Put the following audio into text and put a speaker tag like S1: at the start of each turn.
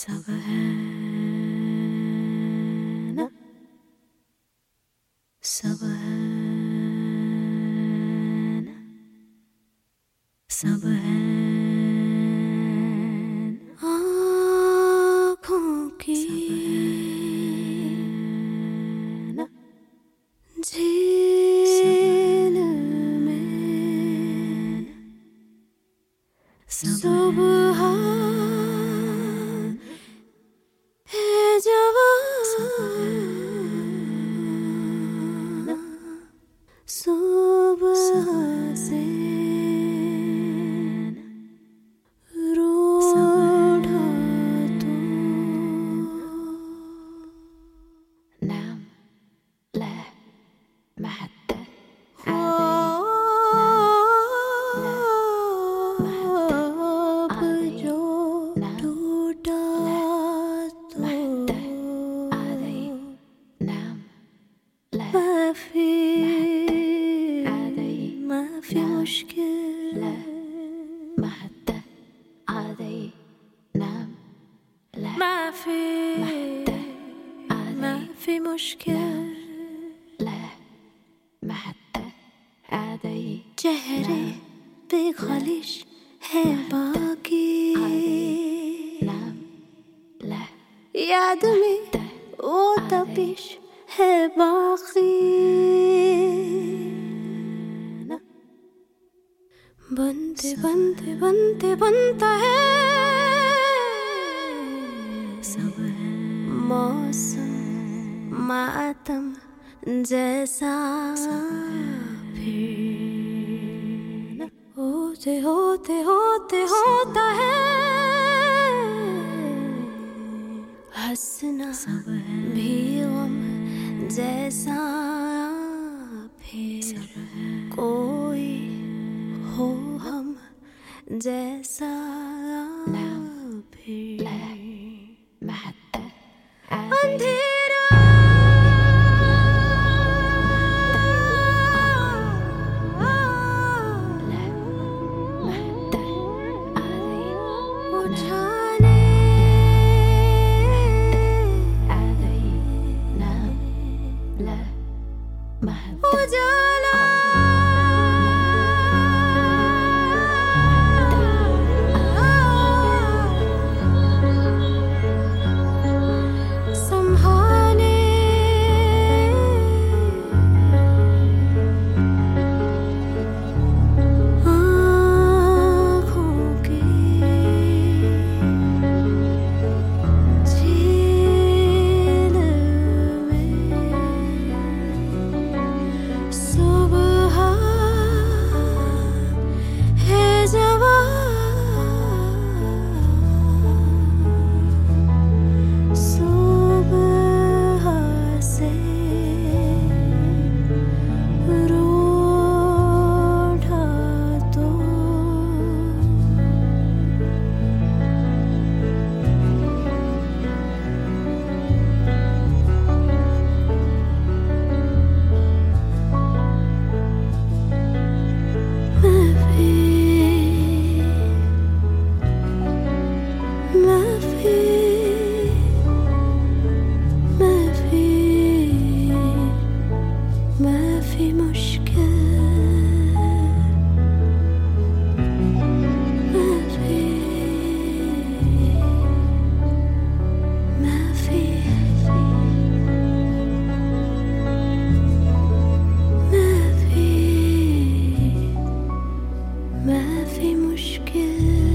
S1: सब है ना, सब है ना, सब है आँखों की ना झील में सुबह है जवान, सुबह से रूठा तू नाम لا محتى ما في مشكلة ما حتى عادي نام لا ما في مشكلة لا ما حتى عادي चेहरे पे खालिश है बाकी नाम ला याद में वो तपिश है बाकी बनते बनते बनते बनता है सब है मौसम मातम जैसा फिर होते होते होते होता है हंसना सब है भी गम जैसा फिर कोई हो हम जैसा फिर अंधेरा उठाने उजाला संभाले आँखों की झील में सुबह है जवान, सुबह से रूठा तो ما في مشكلة ما في ما في مشكلة